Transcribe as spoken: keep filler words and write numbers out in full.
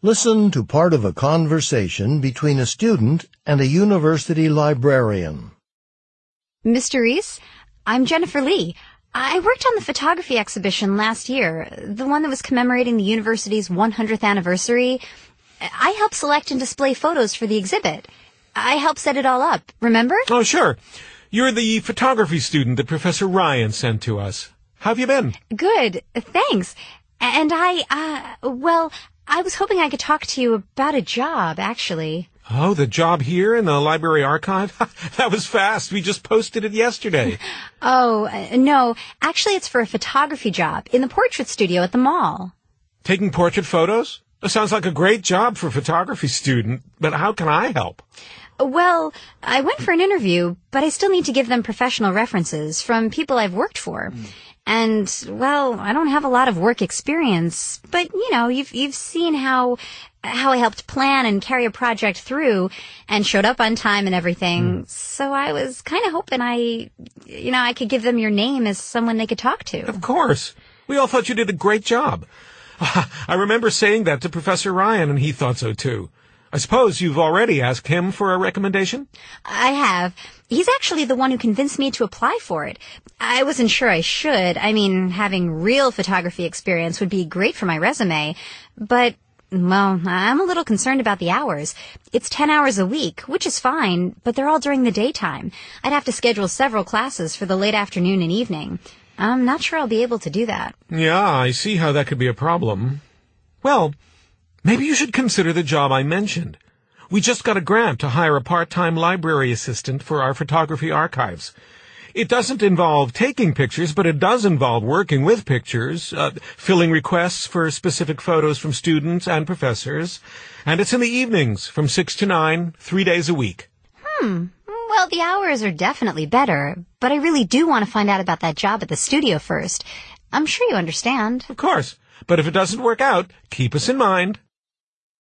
Listen to part of a conversation between a student and a university librarian. Mister Reese, I'm Jennifer Lee. I worked on the photography exhibition last year, the one that was commemorating the university's one hundredth anniversary. I helped select and display photos for the exhibit. I helped set it all up, remember? Oh, sure. You're the photography student that Professor Ryan sent to us. How have you been? Good, thanks. And I, uh, well, I was hoping I could talk to you about a job, actually. Oh, the job here in the library archive? That was fast. We just posted it yesterday. Oh, uh, no. Actually, it's for a photography job in the portrait studio at the mall. Taking portrait photos? That sounds like a great job for a photography student, but how can I help? Well, I went for an interview, but I still need to give them professional references from people I've worked for. Mm. And, well, I don't have a lot of work experience, but, you know, you've you've seen how how I helped plan and carry a project through and showed up on time and everything. Mm. So I was kind of hoping I, you know, I could give them your name as someone they could talk to. Of course. We all thought you did a great job. I remember saying that to Professor Ryan, and he thought so, too. I suppose you've already asked him for a recommendation? I have. He's actually the one who convinced me to apply for it. I wasn't sure I should. I mean, having real photography experience would be great for my resume. But, well, I'm a little concerned about the hours. It's ten hours a week, which is fine, but they're all during the daytime. I'd have to schedule several classes for the late afternoon and evening. I'm not sure I'll be able to do that. Yeah, I see how that could be a problem. Well, maybe you should consider the job I mentioned. We just got a grant to hire a part-time library assistant for our photography archives. It doesn't involve taking pictures, but it does involve working with pictures, uh, filling requests for specific photos from students and professors, and it's in the evenings from six to nine, three days a week. Hmm. Well, the hours are definitely better, but I really do want to find out about that job at the studio first. I'm sure you understand. Of course. But if it doesn't work out, keep us in mind.